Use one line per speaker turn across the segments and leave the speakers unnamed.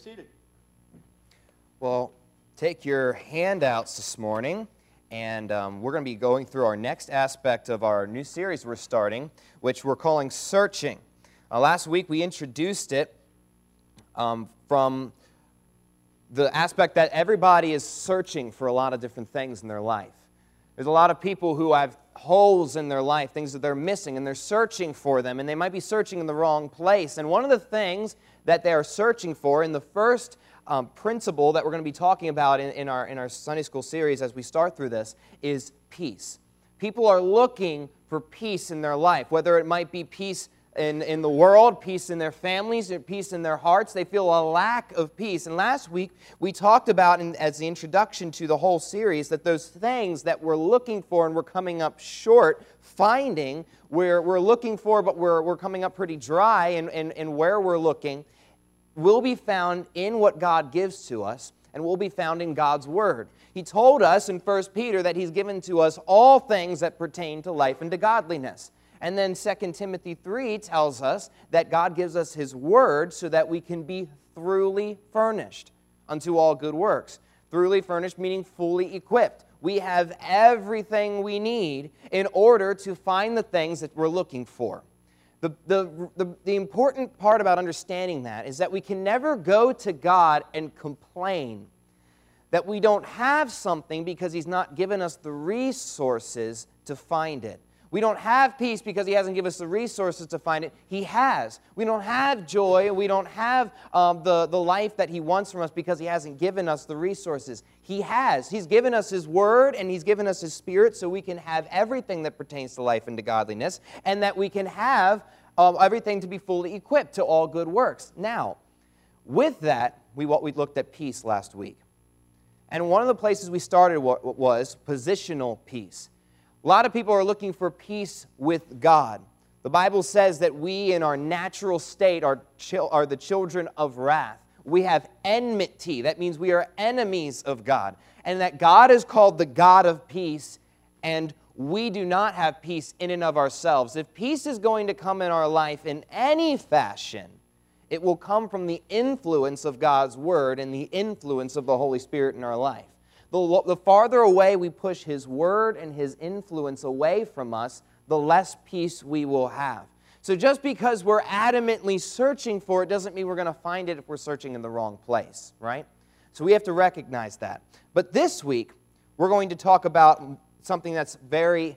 seated.
Well, take your handouts this morning, and we're going to be going through our next aspect of our new series we're starting, which we're calling Searching. Last week we introduced it from the aspect that everybody is searching for a lot of different things in their life. There's a lot of people who have holes in their life, things that they're missing, and they're searching for them, and they might be searching in the wrong place. And one of the things that they are searching for in the first principle that we're going to be talking about in our Sunday school series as we start through this is peace. People are looking for peace in their life, whether it might be peace in the world, peace in their families, peace in their hearts. They feel a lack of peace. And last week, we talked about, as the introduction to the whole series, that those things that we're looking for and we're coming up short finding, we're looking for, but we're coming up pretty dry in where we're looking, will be found in what God gives to us and will be found in God's Word. He told us in 1 Peter that He's given to us all things that pertain to life and to godliness. And then 2 Timothy 3 tells us that God gives us His Word so that we can be thoroughly furnished unto all good works. Thoroughly furnished meaning fully equipped. We have everything we need in order to find the things that we're looking for. The important part about understanding that is that we can never go to God and complain that we don't have something because He's not given us the resources to find it. We don't have peace because He hasn't given us the resources to find it. He has. We don't have joy. We don't have the life that He wants from us because He hasn't given us the resources. He has. He's given us His Word and He's given us His Spirit so we can have everything that pertains to life and to godliness, and that we can have everything to be fully equipped to all good works. Now, with that, we looked at peace last week. And one of the places we started was positional peace. A lot of people are looking for peace with God. The Bible says that we in our natural state are the children of wrath. We have enmity. That means we are enemies of God. And that God is called the God of peace, and we do not have peace in and of ourselves. If peace is going to come in our life in any fashion, it will come from the influence of God's Word and the influence of the Holy Spirit in our life. The farther away we push His Word and His influence away from us, the less peace we will have. So just because we're adamantly searching for it doesn't mean we're going to find it if we're searching in the wrong place, right? So we have to recognize that. But this week, we're going to talk about something that's very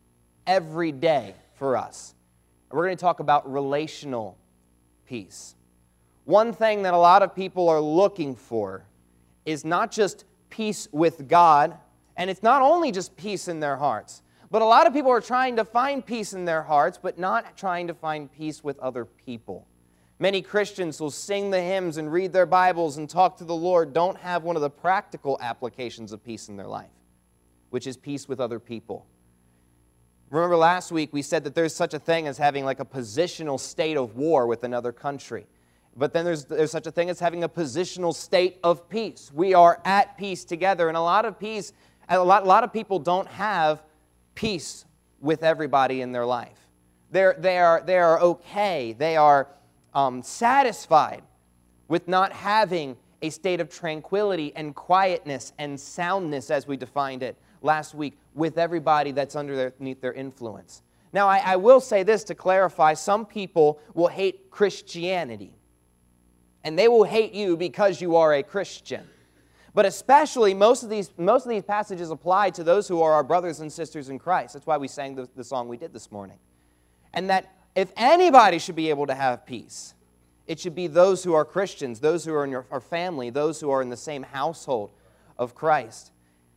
everyday for us. We're going to talk about relational peace. One thing that a lot of people are looking for is not just peace with God, and it's not only just peace in their hearts, but a lot of people are trying to find peace in their hearts, but not trying to find peace with other people. Many Christians will sing the hymns and read their Bibles and talk to the Lord, don't have one of the practical applications of peace in their life, which is peace with other people. Remember last week we said that there's such a thing as having like a positional state of war with another country. But then there's such a thing as having a positional state of peace. We are at peace together, and a lot of people don't have peace with everybody in their life. They are okay. They are satisfied with not having a state of tranquility and quietness and soundness, as we defined it last week, with everybody that's underneath their influence. Now, I will say this to clarify: some people will hate Christianity. And they will hate you because you are a Christian. But especially, most of these passages apply to those who are our brothers and sisters in Christ. That's why we sang the song we did this morning. And that if anybody should be able to have peace, it should be those who are Christians, those who are in our family, those who are in the same household of Christ.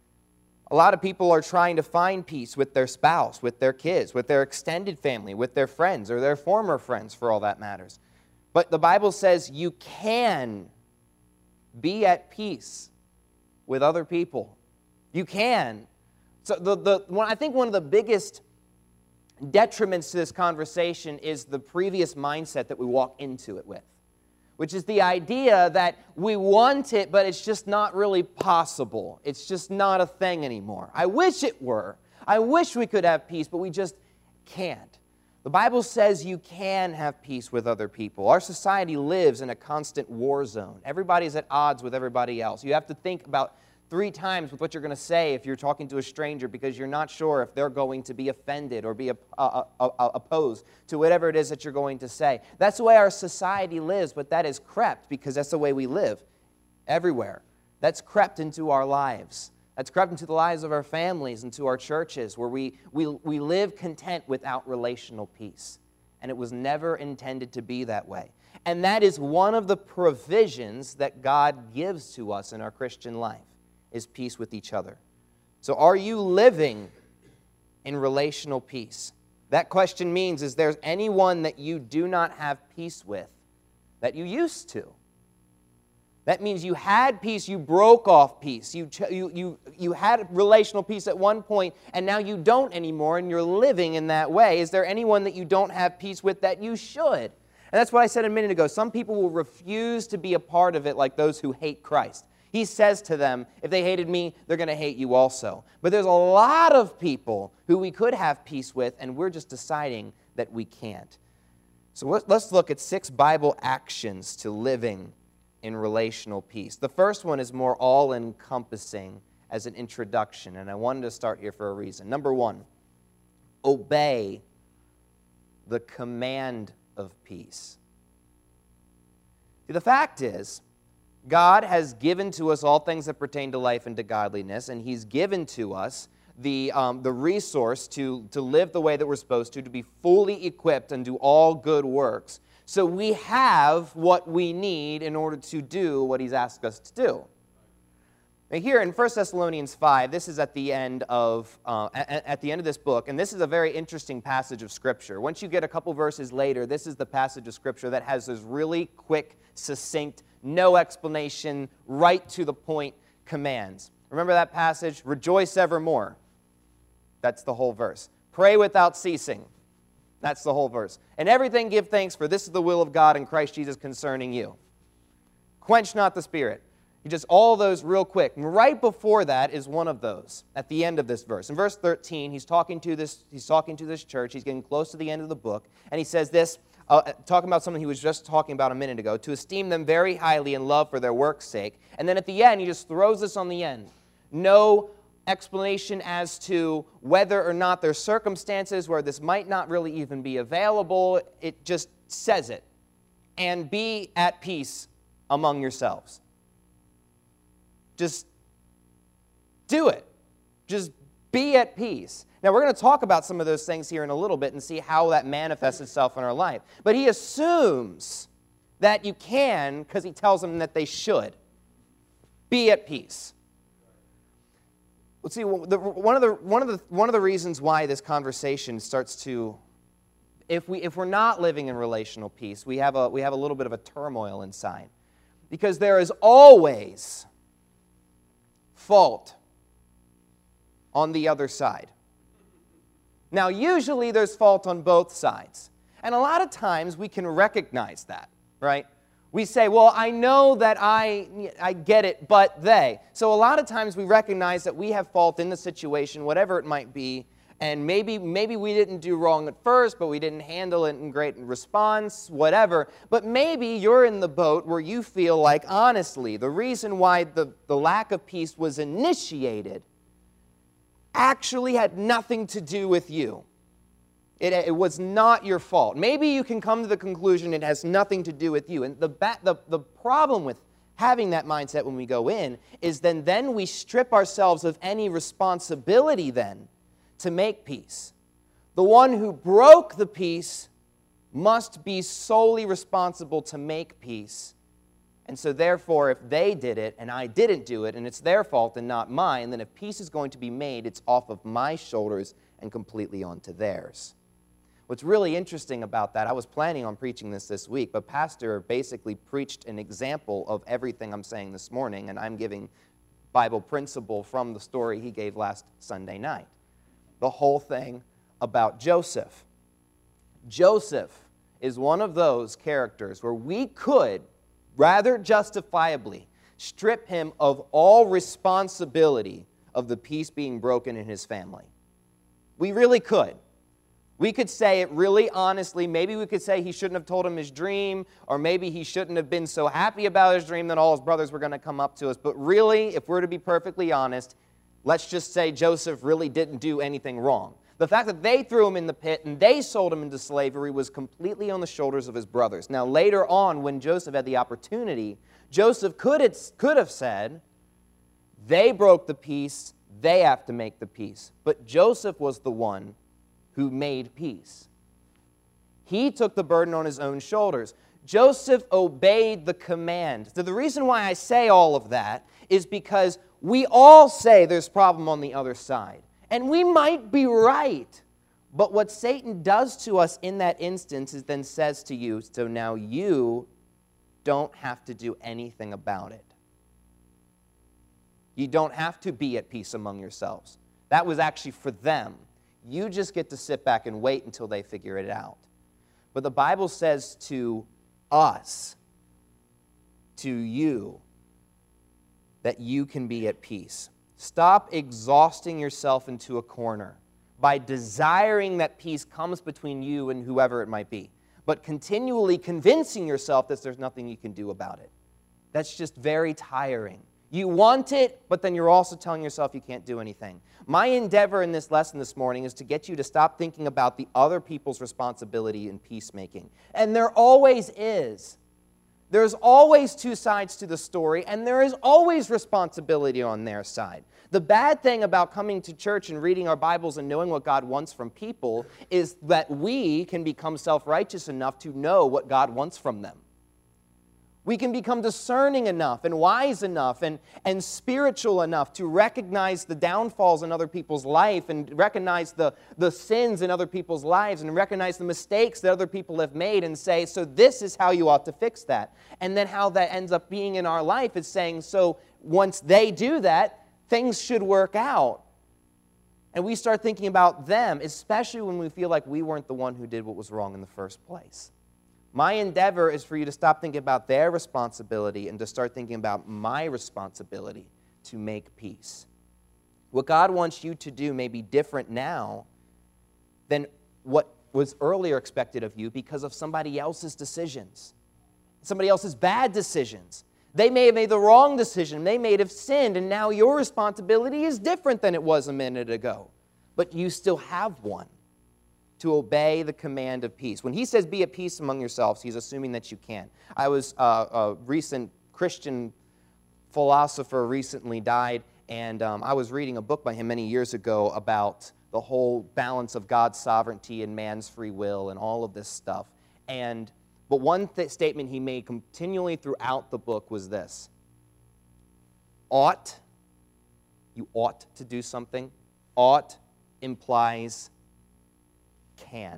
A lot of people are trying to find peace with their spouse, with their kids, with their extended family, with their friends, or their former friends, for all that matters. But the Bible says you can be at peace with other people. You can. So I think one of the biggest detriments to this conversation is the previous mindset that we walk into it with, which is the idea that we want it, but it's just not really possible. It's just not a thing anymore. I wish it were. I wish we could have peace, but we just can't. The Bible says you can have peace with other people. Our society lives in a constant war zone. Everybody's at odds with everybody else. You have to think about 3 times with what you're going to say if you're talking to a stranger because you're not sure if they're going to be offended or be opposed to whatever it is that you're going to say. That's the way our society lives, but that is crept because that's the way we live everywhere. That's crept into our lives. That's crept into the lives of our families, into our churches, where we live content without relational peace. And it was never intended to be that way. And that is one of the provisions that God gives to us in our Christian life, is peace with each other. So are you living in relational peace? That question means, is there anyone that you do not have peace with that you used to? That means you had peace, you broke off peace. You had relational peace at one point, and now you don't anymore, and you're living in that way. Is there anyone that you don't have peace with that you should? And that's what I said a minute ago. Some people will refuse to be a part of it like those who hate Christ. He says to them, if they hated me, they're going to hate you also. But there's a lot of people who we could have peace with, and we're just deciding that we can't. So let's look at 6 Bible actions to living in relational peace. The first one is more all-encompassing as an introduction, and I wanted to start here for a reason. Number 1, obey the command of peace. See, the fact is, God has given to us all things that pertain to life and to godliness, and He's given to us the resource to live the way that we're supposed to be fully equipped and do all good works. So we have what we need in order to do what He's asked us to do. Now here in 1 Thessalonians 5, this is at the end of this book, and this is a very interesting passage of Scripture. Once you get a couple verses later, this is the passage of Scripture that has this really quick, succinct, no explanation, right to the point commands. Remember that passage? Rejoice evermore. That's the whole verse. Pray without ceasing. That's the whole verse. And everything give thanks, for this is the will of God in Christ Jesus concerning you. Quench not the Spirit. Just all those real quick. And right before that is one of those at the end of this verse. In verse 13, he's talking to this church. He's getting close to the end of the book. And he says this, talking about something he was just talking about a minute ago, to esteem them very highly in love for their work's sake. And then at the end, he just throws this on the end. No explanation as to whether or not there's circumstances where this might not really even be available. It just says it. And be at peace among yourselves. Just do it. Just be at peace. Now, we're going to talk about some of those things here in a little bit and see how that manifests itself in our life. But he assumes that you can because he tells them that they should. Be at peace. Let's see, one of the reasons why this conversation starts to, if we're not living in relational peace, we have a little bit of a turmoil inside, because there is always fault on the other side. Now, usually there's fault on both sides, and a lot of times we can recognize that, right? We say, well, I know that I get it, but they. So a lot of times we recognize that we have fault in the situation, whatever it might be, and maybe we didn't do wrong at first, but we didn't handle it in great response, whatever. But maybe you're in the boat where you feel like, honestly, the reason why the lack of peace was initiated actually had nothing to do with you. It was not your fault. Maybe you can come to the conclusion it has nothing to do with you. And the problem with having that mindset when we go in is then we strip ourselves of any responsibility then to make peace. The one who broke the peace must be solely responsible to make peace. And so therefore, if they did it and I didn't do it and it's their fault and not mine, then if peace is going to be made, it's off of my shoulders and completely onto theirs. What's really interesting about that, I was planning on preaching this week, but Pastor basically preached an example of everything I'm saying this morning, and I'm giving Bible principle from the story he gave last Sunday night. The whole thing about Joseph. Joseph is one of those characters where we could, rather justifiably, strip him of all responsibility of the peace being broken in his family. We really could. We could say it really honestly. Maybe we could say he shouldn't have told him his dream, or maybe he shouldn't have been so happy about his dream that all his brothers were going to come up to us. But really, if we're to be perfectly honest, let's just say Joseph really didn't do anything wrong. The fact that they threw him in the pit and they sold him into slavery was completely on the shoulders of his brothers. Now, later on, when Joseph had the opportunity, Joseph could have said, they broke the peace, they have to make the peace. But Joseph was the one who made peace. He took the burden on his own shoulders. Joseph obeyed the command. So the reason why I say all of that is because we all say there's a problem on the other side. And we might be right. But what Satan does to us in that instance is then says to you, so now you don't have to do anything about it. You don't have to be at peace among yourselves. That was actually for them. You just get to sit back and wait until they figure it out. But the Bible says to us, to you, that you can be at peace. Stop exhausting yourself into a corner by desiring that peace comes between you and whoever it might be, but continually convincing yourself that there's nothing you can do about it. That's just very tiring. You want it, but then you're also telling yourself you can't do anything. My endeavor in this lesson this morning is to get you to stop thinking about the other people's responsibility in peacemaking. And there always is. There's always two sides to the story, and there is always responsibility on their side. The bad thing about coming to church and reading our Bibles and knowing what God wants from people is that we can become self-righteous enough to know what God wants from them. We can become discerning enough and wise enough and spiritual enough to recognize the downfalls in other people's life and recognize the sins in other people's lives and recognize the mistakes that other people have made and say, so this is how you ought to fix that. And then how that ends up being in our life is saying, so once they do that, things should work out. And we start thinking about them, especially when we feel like we weren't the one who did what was wrong in the first place. My endeavor is for you to stop thinking about their responsibility and to start thinking about my responsibility to make peace. What God wants you to do may be different now than what was earlier expected of you because of somebody else's decisions, somebody else's bad decisions. They may have made the wrong decision. They may have sinned, and now your responsibility is different than it was a minute ago. But you still have one. To obey the command of peace. When he says be at peace among yourselves, he's assuming that you can. I was a recent Christian philosopher recently died, and I was reading a book by him many years ago about the whole balance of God's sovereignty and man's free will and all of this stuff. But one statement he made continually throughout the book was this: ought, you ought to do something. Ought implies can.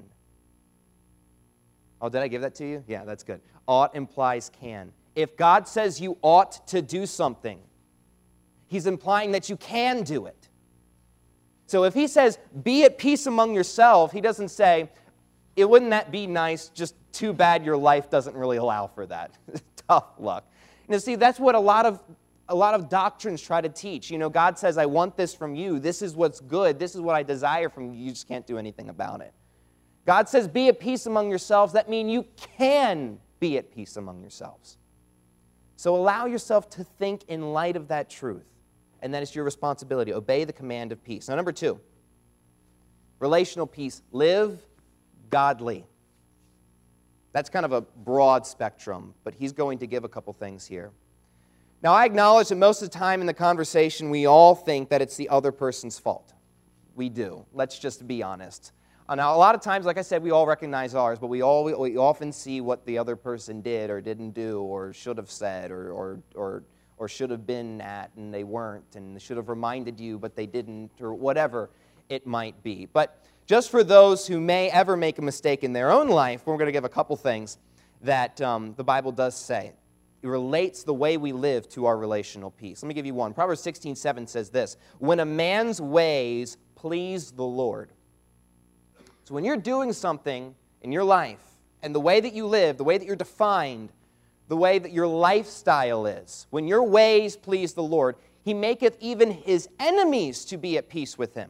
Oh, did I give that to you? Yeah, that's good. Ought implies can. If God says you ought to do something, he's implying that you can do it. So if he says, be at peace among yourself, he doesn't say, wouldn't that be nice, just too bad your life doesn't really allow for that. Tough luck. See, that's what a lot of doctrines try to teach. God says, I want this from you. This is what's good. This is what I desire from you. You just can't do anything about it. God says, be at peace among yourselves. That means you can be at peace among yourselves. So allow yourself to think in light of that truth. And that is your responsibility. Obey the command of peace. Now, number 2, relational peace. Live godly. That's kind of a broad spectrum, but he's going to give a couple things here. Now, I acknowledge that most of the time in the conversation, we all think that it's the other person's fault. We do. Let's just be honest. Now, a lot of times, like I said, we all recognize ours, but we often see what the other person did or didn't do or should have said or should have been at and they weren't, and they should have reminded you but they didn't, or whatever it might be. But just for those who may ever make a mistake in their own life, we're going to give a couple things that the Bible does say. It relates the way we live to our relational peace. Let me give you one. Proverbs 16:7 says this: when a man's ways please the Lord. So when you're doing something in your life, and the way that you live, the way that you're defined, the way that your lifestyle is, when your ways please the Lord, he maketh even his enemies to be at peace with him.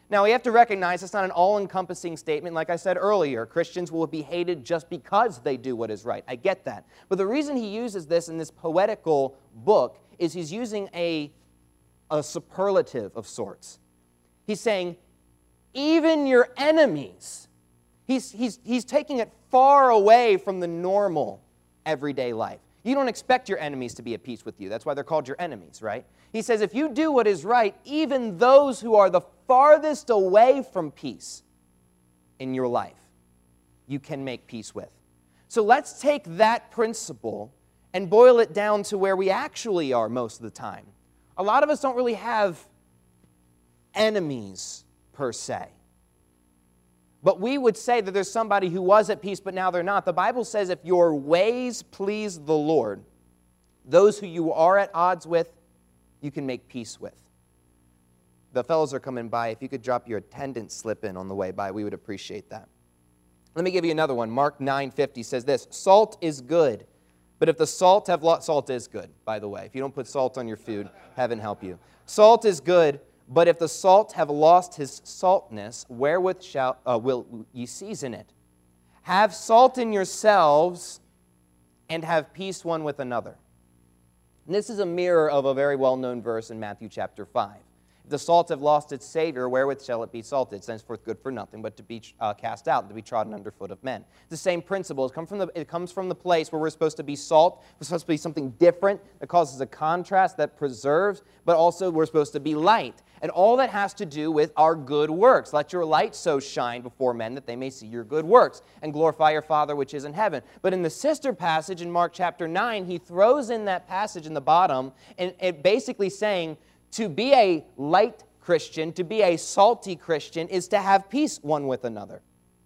Now, we have to recognize it's not an all-encompassing statement. Like I said earlier, Christians will be hated just because they do what is right. I get that. But the reason he uses this in this poetical book is he's using a superlative of sorts. He's saying, even your enemies, he's taking it far away from the normal everyday life. You don't expect your enemies to be at peace with you. That's why they're called your enemies, right? He says, if you do what is right, even those who are the farthest away from peace in your life, you can make peace with. So let's take that principle and boil it down to where we actually are most of the time. A lot of us don't really have enemies per se. But we would say that there's somebody who was at peace, but now they're not. The Bible says if your ways please the Lord, those who you are at odds with, you can make peace with. The fellows are coming by. If you could drop your attendance slip in on the way by, we would appreciate that. Let me give you another one. Mark 9:50 says this, salt is good, but if the salt have lost, salt is good, by the way. If you don't put salt on your food, heaven help you. Salt is good, but if the salt have lost his saltness, wherewith will ye season it? Have salt in yourselves, and have peace one with another. And this is a mirror of a very well-known verse in Matthew chapter 5. If the salt have lost its savor, wherewith shall it be salted? Thenceforth good for nothing, but to be cast out, and to be trodden under foot of men. The same principle. It comes from the place where we're supposed to be salt. We're supposed to be something different that causes a contrast, that preserves, but also we're supposed to be light. And all that has to do with our good works. Let your light so shine before men that they may see your good works and glorify your Father which is in heaven. But in the sister passage in Mark chapter 9, he throws in that passage in the bottom and basically saying to be a light Christian, to be a salty Christian, is to have peace one with another.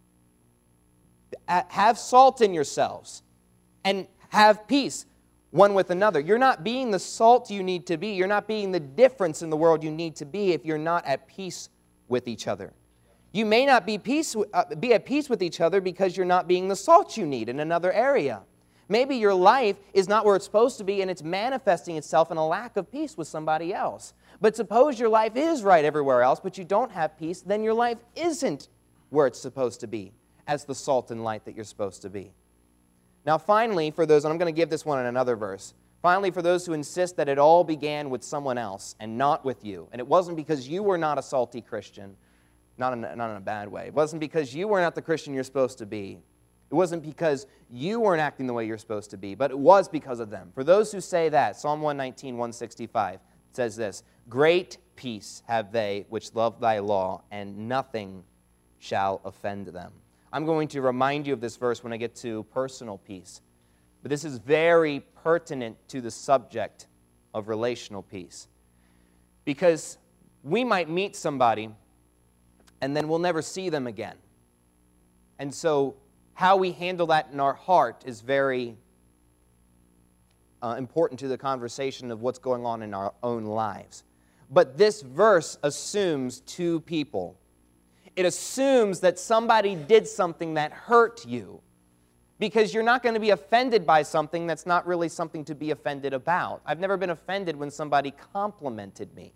Have salt in yourselves and have peace one with another. You're not being the salt you need to be. You're not being the difference in the world you need to be if you're not at peace with each other. You may not be at peace with each other because you're not being the salt you need in another area. Maybe your life is not where it's supposed to be and it's manifesting itself in a lack of peace with somebody else. But suppose your life is right everywhere else, but you don't have peace, then your life isn't where it's supposed to be as the salt and light that you're supposed to be. Now finally, for those, and I'm going to give this one in another verse, finally for those who insist that it all began with someone else and not with you, and it wasn't because you were not a salty Christian, not in a bad way. It wasn't because you were not the Christian you're supposed to be. It wasn't because you weren't acting the way you're supposed to be, but it was because of them. For those who say that, Psalm 119, 165 says this, great peace have they which love thy law, and nothing shall offend them. I'm going to remind you of this verse when I get to personal peace. But this is very pertinent to the subject of relational peace. Because we might meet somebody and then we'll never see them again. And so how we handle that in our heart is very important to the conversation of what's going on in our own lives. But this verse assumes two people. It assumes that somebody did something that hurt you, because you're not going to be offended by something that's not really something to be offended about. I've never been offended when somebody complimented me.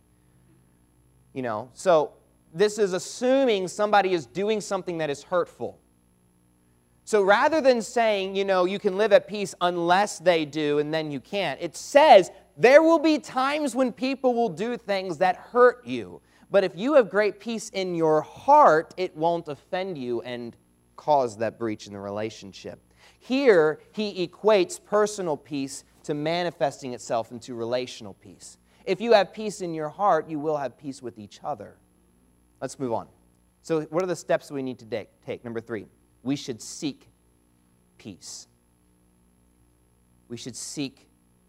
So this is assuming somebody is doing something that is hurtful. So rather than saying, you can live at peace unless they do and then you can't, it says there will be times when people will do things that hurt you. But if you have great peace in your heart, it won't offend you and cause that breach in the relationship. Here, he equates personal peace to manifesting itself into relational peace. If you have peace in your heart, you will have peace with each other. Let's move on. So what are the steps we need to take? Number 3, we should seek peace. We should seek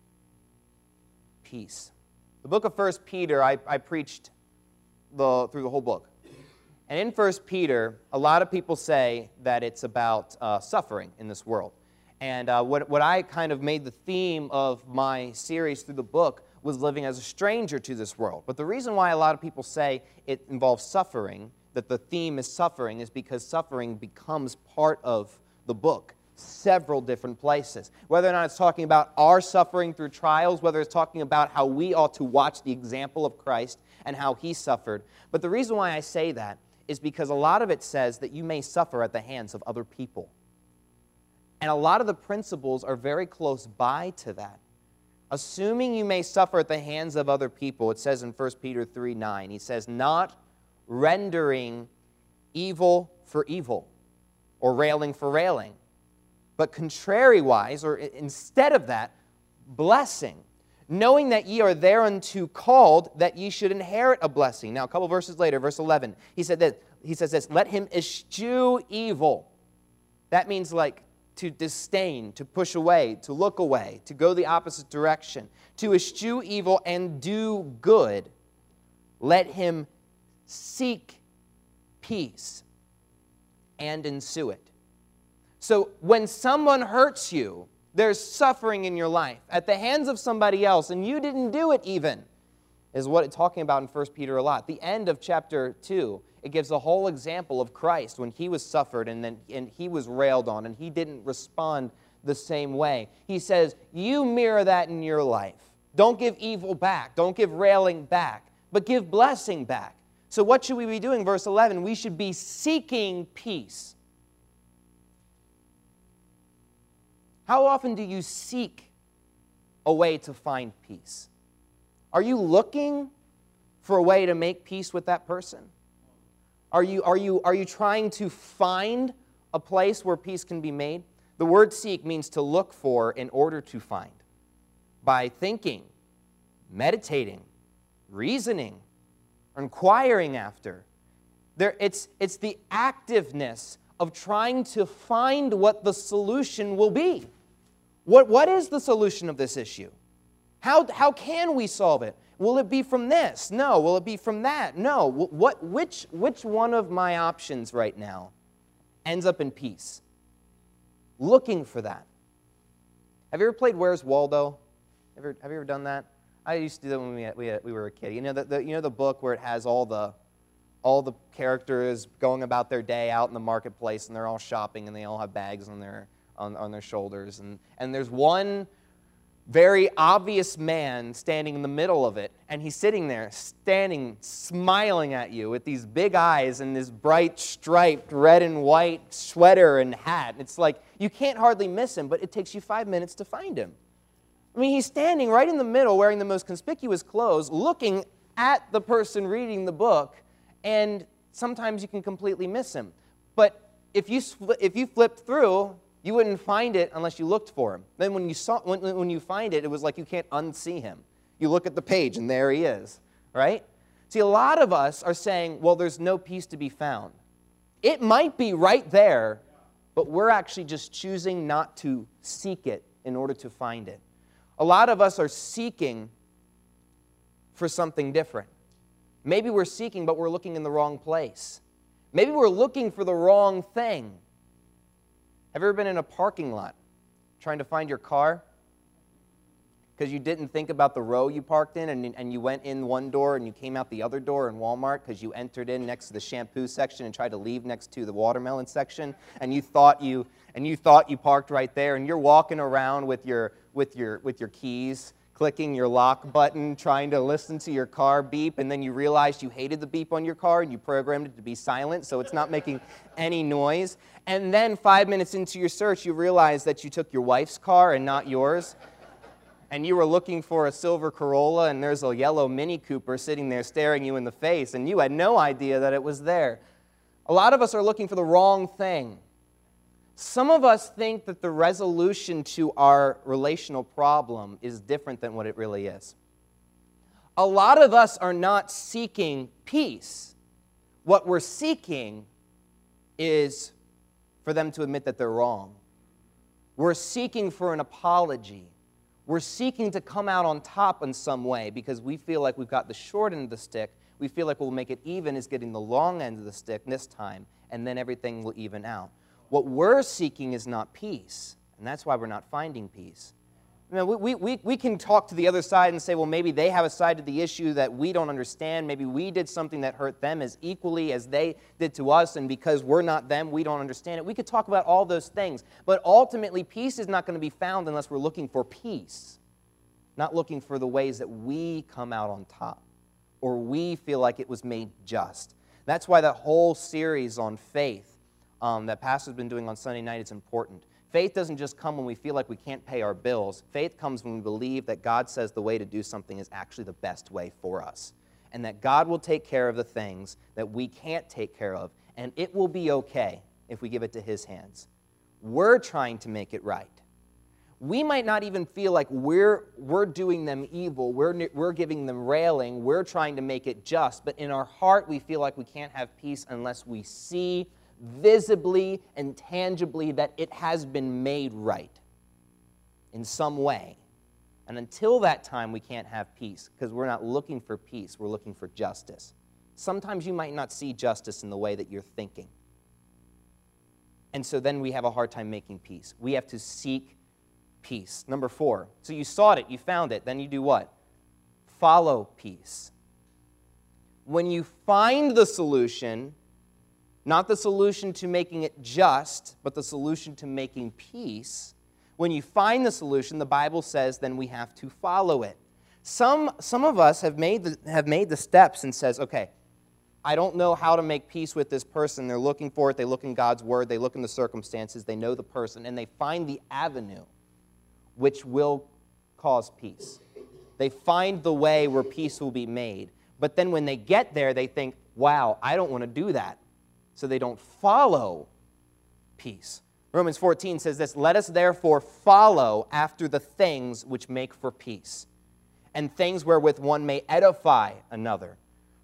peace. The book of 1 Peter, I preached through the whole book. And in 1 Peter, a lot of people say that it's about suffering in this world. And what I kind of made the theme of my series through the book was living as a stranger to this world. But the reason why a lot of people say it involves suffering, that the theme is suffering, is because suffering becomes part of the book several different places. Whether or not it's talking about our suffering through trials, whether it's talking about how we ought to watch the example of Christ and how he suffered. But the reason why I say that is because a lot of it says that you may suffer at the hands of other people. And a lot of the principles are very close by to that. Assuming you may suffer at the hands of other people, it says in 1 Peter 3:9, he says, not rendering evil for evil or railing for railing, but contrariwise, or instead of that, blessing, knowing that ye are thereunto called, that ye should inherit a blessing. Now, a couple verses later, verse 11, he says this, let him eschew evil. That means like to disdain, to push away, to look away, to go the opposite direction, to eschew evil and do good. Let him seek peace and ensue it. So when someone hurts you, there's suffering in your life at the hands of somebody else, and you didn't do it even, is what it's talking about in 1 Peter a lot. The end of chapter 2, it gives a whole example of Christ when he was suffered and he was railed on, and he didn't respond the same way. He says, you mirror that in your life. Don't give evil back. Don't give railing back, but give blessing back. So what should we be doing? Verse 11, we should be seeking peace. How often do you seek a way to find peace? Are you looking for a way to make peace with that person? Are you trying to find a place where peace can be made? The word seek means to look for in order to find. By thinking, meditating, reasoning, inquiring after. It's the activeness of trying to find what the solution will be. What is the solution of this issue? How can we solve it? Will it be from this? No. Will it be from that? No. Which one of my options right now ends up in peace? Looking for that. Have you ever played Where's Waldo? Have you ever done that? I used to do that when we were a kid. You know the book where it has all the characters going about their day out in the marketplace, and they're all shopping, and they all have bags on their shoulders, and there's one very obvious man standing in the middle of it, and he's sitting there, smiling at you with these big eyes and this bright striped red and white sweater and hat. It's like you can't hardly miss him, but it takes you 5 minutes to find him. I mean, he's standing right in the middle, wearing the most conspicuous clothes, looking at the person reading the book, and sometimes you can completely miss him. But if you flipped through, you wouldn't find it unless you looked for him. Then when you find it, it was like you can't unsee him. You look at the page, and there he is, right? See, a lot of us are saying, well, there's no peace to be found. It might be right there, but we're actually just choosing not to seek it in order to find it. A lot of us are seeking for something different. Maybe we're seeking, but we're looking in the wrong place. Maybe we're looking for the wrong thing. Have you ever been in a parking lot trying to find your car because you didn't think about the row you parked in, and you went in one door and you came out the other door in Walmart because you entered in next to the shampoo section and tried to leave next to the watermelon section, and you thought you parked right there, and you're walking around with your keys, clicking your lock button, trying to listen to your car beep, and then you realized you hated the beep on your car and you programmed it to be silent so it's not making any noise. And then 5 minutes into your search, you realize that you took your wife's car and not yours, and you were looking for a silver Corolla, and there's a yellow Mini Cooper sitting there staring you in the face, and you had no idea that it was there. A lot of us are looking for the wrong thing. Some of us think that the resolution to our relational problem is different than what it really is. A lot of us are not seeking peace. What we're seeking is for them to admit that they're wrong. We're seeking for an apology. We're seeking to come out on top in some way because we feel like we've got the short end of the stick. We feel like we'll make it even is getting the long end of the stick this time, and then everything will even out. What we're seeking is not peace, and that's why we're not finding peace. I mean, we can talk to the other side and say, well, maybe they have a side to the issue that we don't understand. Maybe we did something that hurt them as equally as they did to us, and because we're not them, we don't understand it. We could talk about all those things. But ultimately, peace is not going to be found unless we're looking for peace, not looking for the ways that we come out on top or we feel like it was made just. That's why that whole series on faith that Pastor's been doing on Sunday night is important. Faith doesn't just come when we feel like we can't pay our bills. Faith comes when we believe that God says the way to do something is actually the best way for us, and that God will take care of the things that we can't take care of, and it will be okay if we give it to His hands. We're trying to make it right. We might not even feel like we're doing them evil, we're giving them railing, we're trying to make it just, but in our heart we feel like we can't have peace unless we see visibly and tangibly that it has been made right in some way. And until that time, we can't have peace because we're not looking for peace, we're looking for justice. Sometimes you might not see justice in the way that you're thinking. And so then we have a hard time making peace. We have to seek peace. Number 4, so you sought it, you found it, then you do what? Follow peace. When you find the solution, not the solution to making it just, but the solution to making peace. When you find the solution, the Bible says, then we have to follow it. Some of us have made the steps and says, okay, I don't know how to make peace with this person. They're looking for it. They look in God's Word. They look in the circumstances. They know the person. And they find the avenue which will cause peace. They find the way where peace will be made. But then when they get there, they think, wow, I don't want to do that. So they don't follow peace. Romans 14 says this, let us therefore follow after the things which make for peace, and things wherewith one may edify another.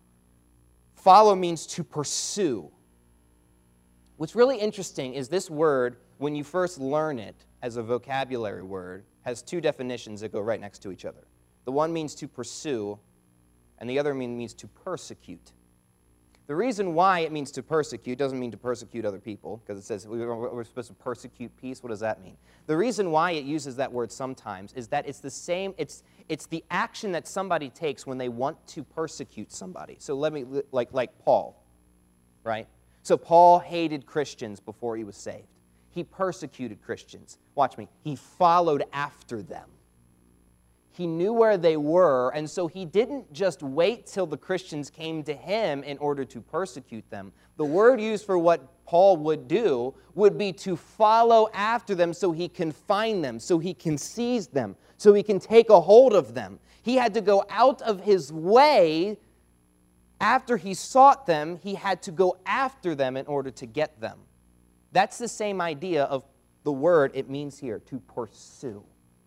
Follow means to pursue. What's really interesting is this word, when you first learn it as a vocabulary word, has 2 definitions that go right next to each other. The one means to pursue, and the other means to persecute. The reason why it means to persecute doesn't mean to persecute other people, because it says we're supposed to persecute peace. What does that mean? The reason why it uses that word sometimes is that it's the same, it's the action that somebody takes when they want to persecute somebody. So let me, like Paul, right? So Paul hated Christians before he was saved. He persecuted Christians. Watch me. He followed after them. He knew where they were, and so he didn't just wait till the Christians came to him in order to persecute them. The word used for what Paul would do would be to follow after them so he can find them, so he can seize them, so he can take a hold of them. He had to go out of his way. After he sought them, he had to go after them in order to get them. That's the same idea of the word it means here, to pursue.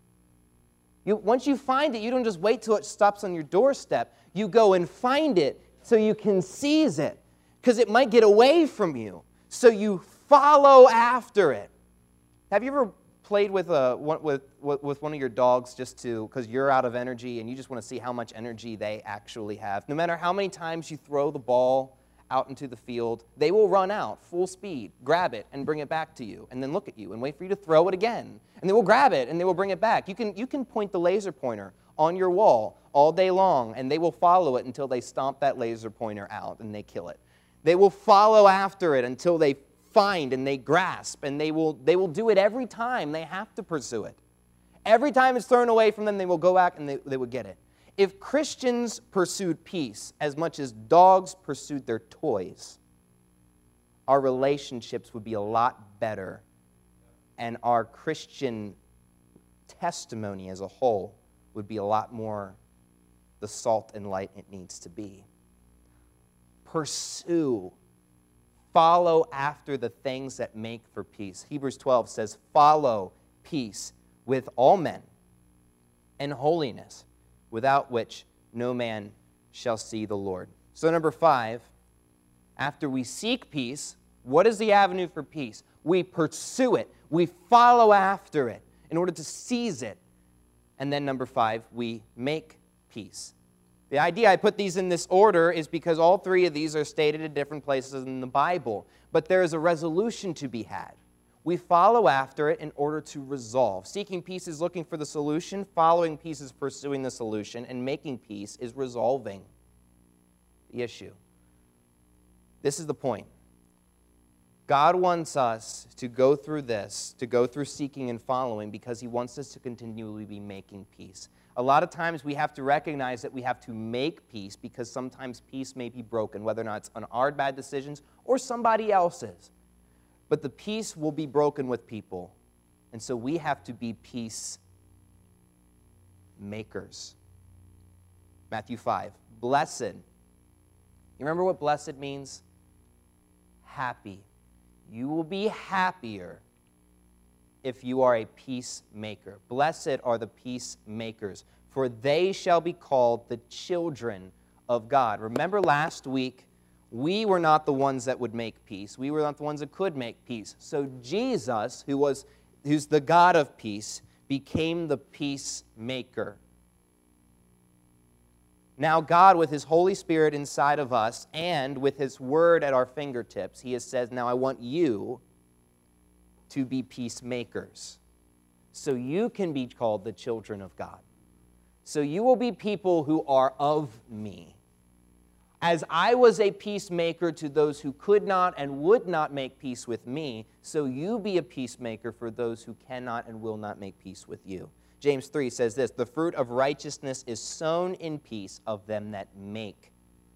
Once you find it, you don't just wait till it stops on your doorstep. You go and find it so you can seize it, because it might get away from you. So you follow after it. Have you ever played with one of your dogs just because you're out of energy and you just want to see how much energy they actually have? No matter how many times you throw the ball out into the field, they will run out full speed, grab it, and bring it back to you, and then look at you and wait for you to throw it again. And they will grab it, and they will bring it back. You can point the laser pointer on your wall all day long, and they will follow it until they stomp that laser pointer out and they kill it. They will follow after it until they find and they grasp, and they will do it every time. They have to pursue it. Every time it's thrown away from them, they will go back and they will get it. If Christians pursued peace as much as dogs pursued their toys, our relationships would be a lot better, and our Christian testimony as a whole would be a lot more the salt and light it needs to be. Pursue, follow after the things that make for peace. Hebrews 12 says, follow peace with all men and holiness, without which no man shall see the Lord. So number 5, after we seek peace, what is the avenue for peace? We pursue it. We follow after it in order to seize it. And then number 5, we make peace. The idea I put these in this order is because all 3 of these are stated in different places in the Bible. But there is a resolution to be had. We follow after it in order to resolve. Seeking peace is looking for the solution. Following peace is pursuing the solution. And making peace is resolving the issue. This is the point. God wants us to go through this, to go through seeking and following, because he wants us to continually be making peace. A lot of times we have to recognize that we have to make peace because sometimes peace may be broken, whether or not it's on our bad decisions or somebody else's. But the peace will be broken with people. And so we have to be peace makers. Matthew 5. Blessed. You remember what blessed means? Happy. You will be happier if you are a peacemaker. Blessed are the peacemakers, for they shall be called the children of God. Remember last week, we were not the ones that would make peace. We were not the ones that could make peace. So Jesus, who's the God of peace, became the peacemaker. Now God, with his Holy Spirit inside of us and with his word at our fingertips, he has said, now I want you to be peacemakers so you can be called the children of God. So you will be people who are of me. As I was a peacemaker to those who could not and would not make peace with me, so you be a peacemaker for those who cannot and will not make peace with you. James 3 says this, the fruit of righteousness is sown in peace of them that make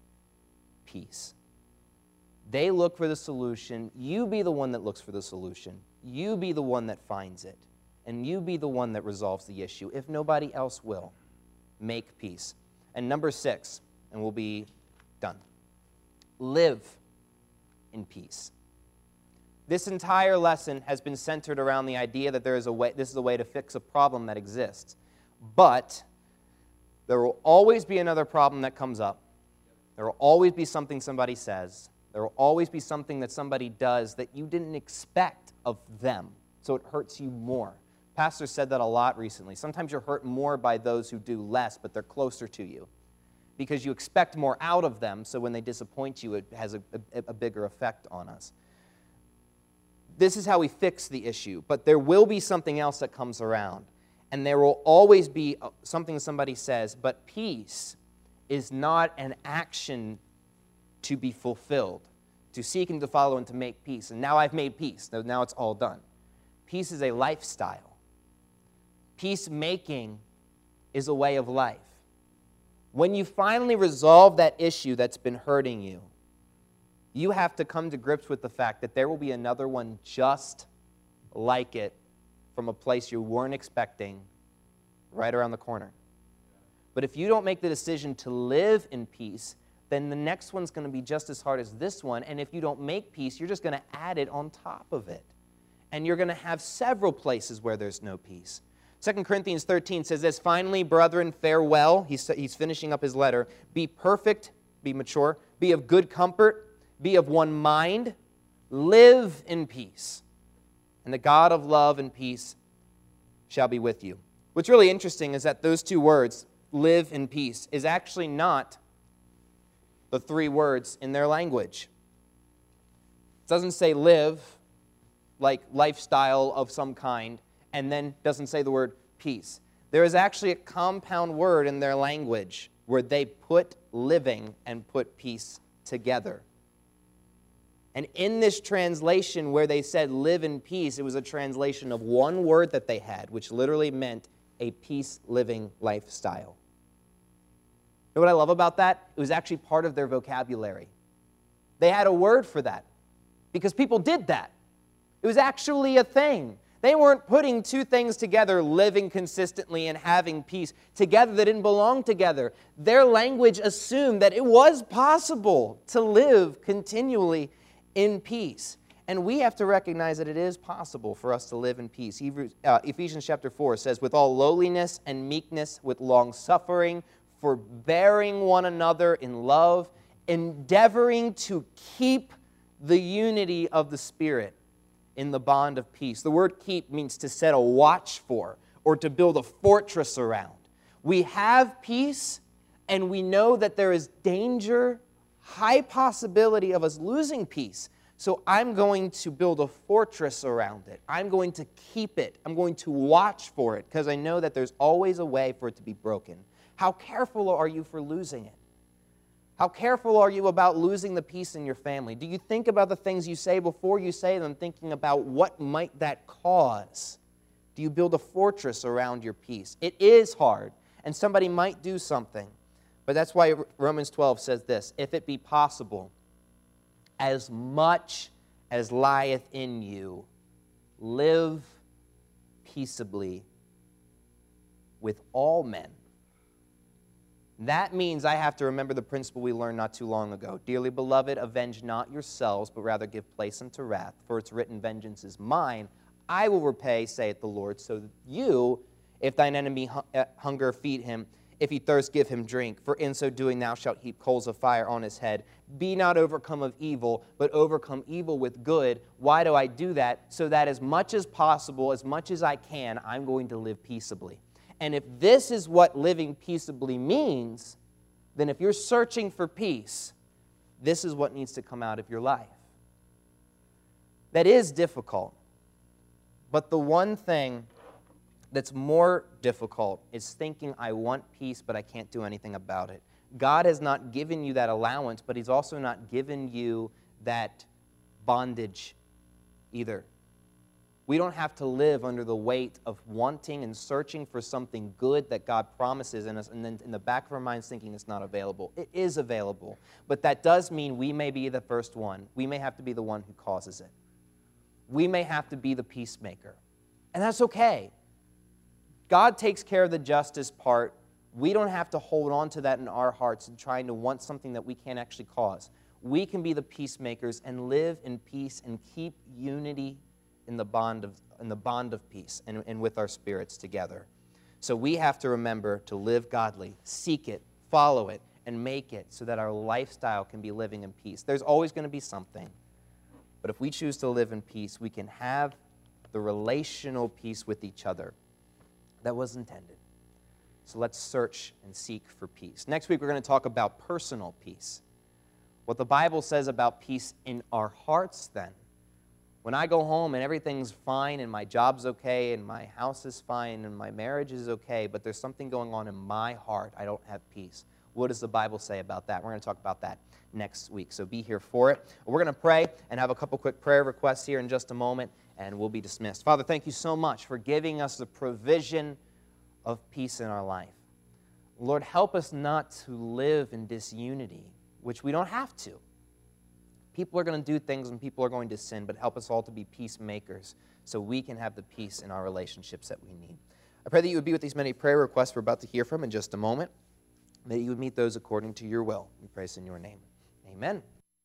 peace. They look for the solution. You be the one that looks for the solution. You be the one that finds it. And you be the one that resolves the issue. If nobody else will, make peace. And number 6, and we'll be done. Live in peace. This entire lesson has been centered around the idea that this is a way to fix a problem that exists. But there will always be another problem that comes up. There will always be something somebody says. There will always be something that somebody does that you didn't expect of them, so it hurts you more. Pastor said that a lot recently. Sometimes you're hurt more by those who do less, but they're closer to you, because you expect more out of them, so when they disappoint you, it has a bigger effect on us. This is how we fix the issue, but there will be something else that comes around, and there will always be something somebody says, but peace is not an action to be fulfilled, to seek and to follow and to make peace. And now I've made peace. Now it's all done. Peace is a lifestyle. Peacemaking is a way of life. When you finally resolve that issue that's been hurting you, you have to come to grips with the fact that there will be another one just like it from a place you weren't expecting right around the corner. But if you don't make the decision to live in peace, then the next one's going to be just as hard as this one. And if you don't make peace, you're just going to add it on top of it. And you're going to have several places where there's no peace. 2 Corinthians 13 says this, finally, brethren, farewell. He's finishing up his letter. Be perfect, be mature, be of good comfort, be of one mind, live in peace. And the God of love and peace shall be with you. What's really interesting is that those two words, live in peace, is actually not the 3 words in their language. It doesn't say live, like lifestyle of some kind, and then doesn't say the word peace. There is actually a compound word in their language where they put living and put peace together. And in this translation where they said live in peace, it was a translation of one word that they had, which literally meant a peace-living lifestyle. You know what I love about that? It was actually part of their vocabulary. They had a word for that because people did that. It was actually a thing. They weren't putting two things together, living consistently and having peace together that didn't belong together. Their language assumed that it was possible to live continually in peace. And we have to recognize that it is possible for us to live in peace. Ephesians chapter 4 says, with all lowliness and meekness, with long-suffering, forbearing one another in love, endeavoring to keep the unity of the Spirit in the bond of peace. The word keep means to set a watch for or to build a fortress around. We have peace, and we know that there is danger, high possibility of us losing peace. So I'm going to build a fortress around it. I'm going to keep it. I'm going to watch for it because I know that there's always a way for it to be broken. How careful are you for losing it? How careful are you about losing the peace in your family? Do you think about the things you say before you say them, thinking about what might that cause? Do you build a fortress around your peace? It is hard, and somebody might do something. But that's why Romans 12 says this, if it be possible, as much as lieth in you, live peaceably with all men. That means I have to remember the principle we learned not too long ago. Dearly beloved, avenge not yourselves, but rather give place unto wrath. For it's written, vengeance is mine. I will repay, saith the Lord. So that you, if thine enemy hunger, feed him. If he thirst, give him drink. For in so doing thou shalt heap coals of fire on his head. Be not overcome of evil, but overcome evil with good. Why do I do that? So that as much as possible, as much as I can, I'm going to live peaceably. And if this is what living peaceably means, then if you're searching for peace, this is what needs to come out of your life. That is difficult. But the one thing that's more difficult is thinking, I want peace, but I can't do anything about it. God has not given you that allowance, but he's also not given you that bondage either. We don't have to live under the weight of wanting and searching for something good that God promises in us, and then in the back of our minds thinking it's not available. It is available, but that does mean we may be the first one. We may have to be the one who causes it. We may have to be the peacemaker, and that's okay. God takes care of the justice part. We don't have to hold on to that in our hearts and trying to want something that we can't actually cause. We can be the peacemakers and live in peace and keep unity in the bond of peace and with our spirits together. So we have to remember to live godly, seek it, follow it, and make it so that our lifestyle can be living in peace. There's always going to be something. But if we choose to live in peace, we can have the relational peace with each other that was intended. So let's search and seek for peace. Next week, we're going to talk about personal peace. What the Bible says about peace in our hearts then. When I go home and everything's fine and my job's okay and my house is fine and my marriage is okay, but there's something going on in my heart, I don't have peace. What does the Bible say about that? We're going to talk about that next week, so be here for it. We're going to pray and have a couple quick prayer requests here in just a moment, and we'll be dismissed. Father, thank you so much for giving us the provision of peace in our life. Lord, help us not to live in disunity, which we don't have to. People are going to do things and people are going to sin, but help us all to be peacemakers so we can have the peace in our relationships that we need. I pray that you would be with these many prayer requests we're about to hear from in just a moment, that you would meet those according to your will. We pray this in your name. Amen.